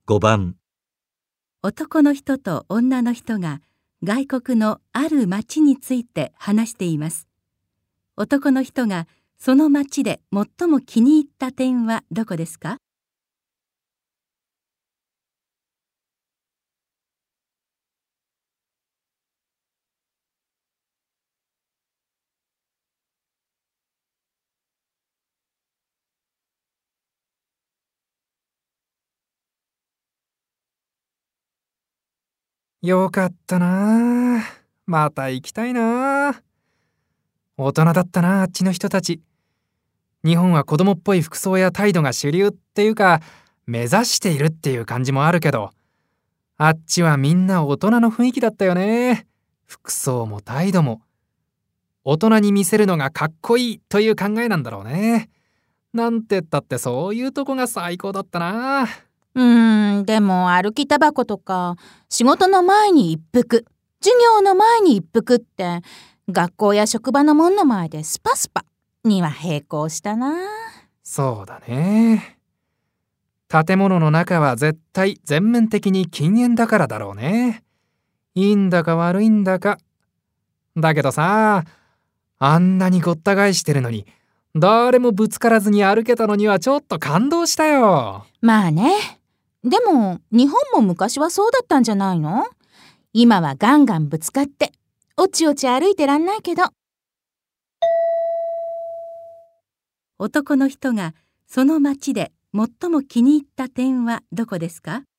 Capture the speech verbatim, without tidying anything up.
ごばん、 男の人と女の人が外国のある町について話しています。男の人がその町で最も気に入った点はどこですか？ よかったなあ。また行きたいなあ。大人だったなあっちの人たち。日本は子供っぽい服装や態度が主流っていうか、目指しているっていう感じもあるけど、あっちはみんな大人の雰囲気だったよね。服装も態度も。大人に見せるのがかっこいいという考えなんだろうね。なんてったってそういうとこが最高だったな。 うーん、でも歩きタバコとか、仕事の前に一服、授業の前に一服って、学校や職場の門の前でスパスパには並行したな。 そうだね。建物の中は絶対全面的に禁煙だからだろうね。いいんだか悪いんだか。だけどさ、あんなにごった返してるのに、誰もぶつからずに歩けたのにはちょっと感動したよ。 まあね。でも日本も昔はそうだったんじゃないの？今はガンガンぶつかっておちおち歩いてらんないけど。 男の人がその町で最も気に入った点はどこですか？